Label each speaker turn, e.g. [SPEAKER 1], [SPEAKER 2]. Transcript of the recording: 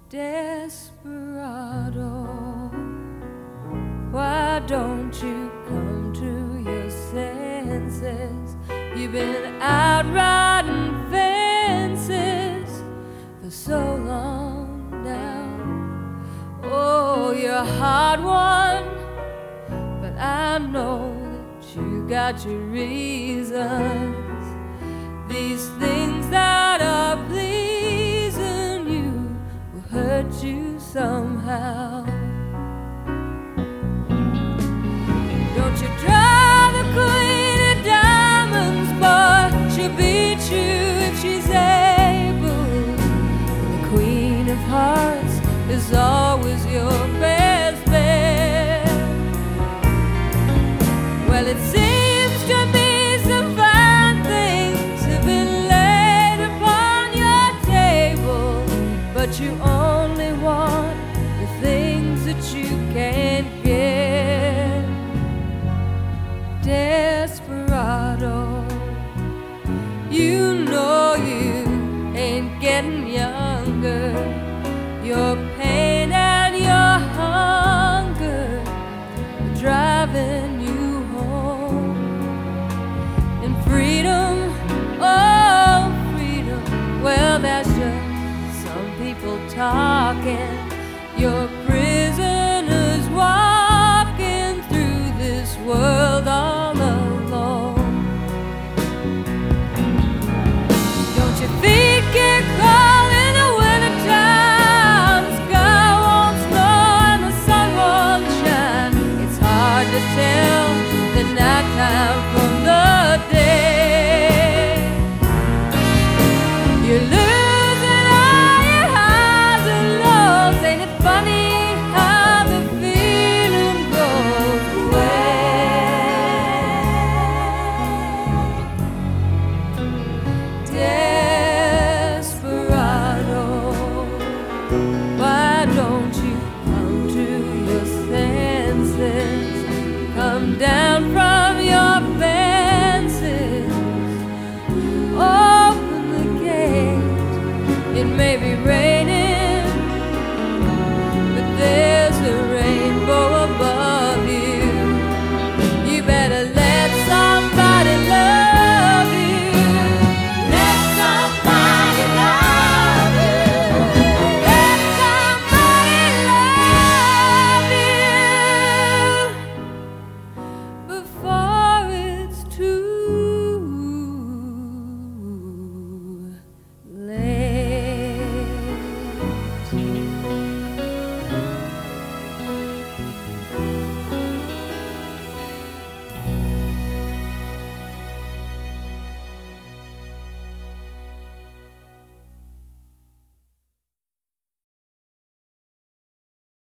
[SPEAKER 1] Desperado, why don't you come to your senses? You've been out riding fences for so long now. Oh, you're a hard one, but I know that you got your reasons. These things that are pleasing you will hurt you somehow. Don't you try the queen of diamonds, boy, she'll beat you if she's able. The queen of hearts is always your best bet. Well, it seems to me some fine things have been laid upon your table, but you only want the things that you can't get. Desperado, you know you ain't getting younger. Your pain and your hunger are driving you home. And freedom, oh freedom, well that's just some people talking. Your